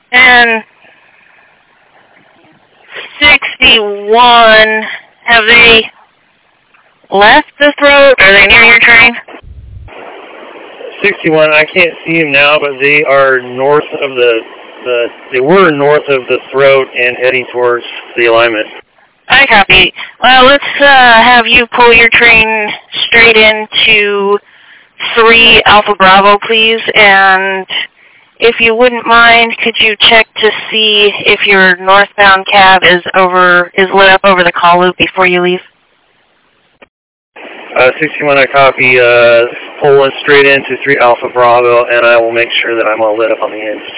And 61, have they left the throat? Are they near your train? 61, I can't see them now, but they are north of they were north of the throat and heading towards the alignment. I copy. Well, let's have you pull your train straight into 3 Alpha Bravo, please, and if you wouldn't mind, could you check to see if your northbound cab is lit up over the call loop before you leave? 61, I copy, pulling straight into 3 Alpha Bravo, and I will make sure that I'm all lit up on the ends.